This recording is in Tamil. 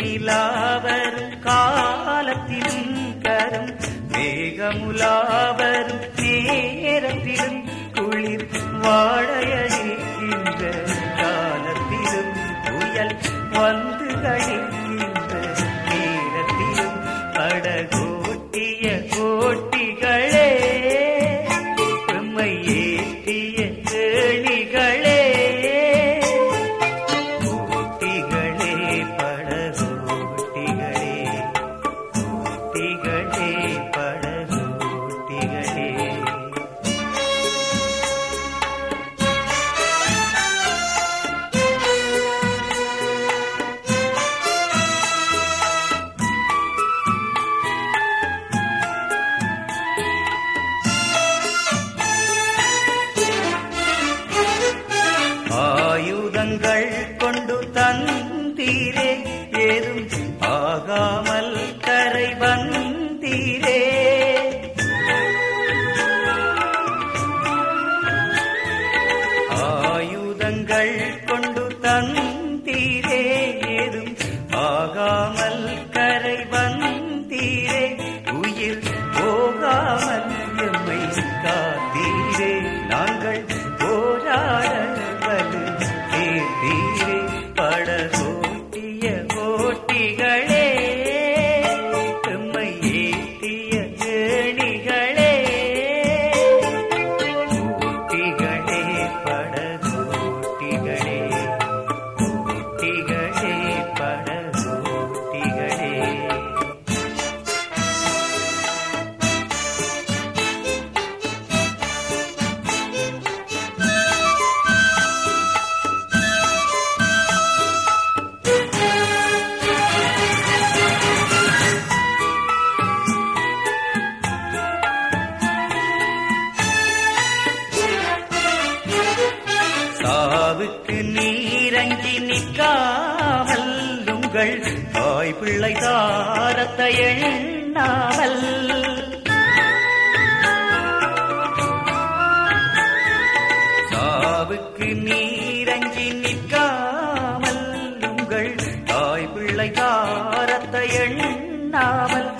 நிலாவரும் காலத்திலும் கரும் மேகமுலாவரும் நேரத்திலும் குளிர் வாழையடிக்கின்ற காலத்திலும் புயல் வந்து கழிக்கின்ற நேரத்திலும் படகோட்டிய கோட்டிகளே எம்மை ஏற்றிய கேளிகளே ஆயுதங்கள் கொண்டு தந்தீரே ஏதும் ஆகாமல் கரை வந்தீரே ஆயுதங்கள் கொண்டு தந்தீரே ஏதும் ஆகாமல் கரை வந்தீரே உயிர் போகாமல் எம்மை காத்தீரே நாங்கள் போராட தீரே படகோட்டிய கோட்டிகளே எம்மை ஏற்றிய கேணிகளே கோட்டிகளே படகோட்டிகளே கோட்டிகளே படகோட்டிகளே சாவுக்கு நீரங்கி நிற்காமல் உங்கள் தாய் பிள்ளை தாரத்தை எண்ணாமல் சாவுக்கு நீரங்கி நிற்காமல் உங்கள் தாய் பிள்ளை தாரத்தை எண்ணாமல்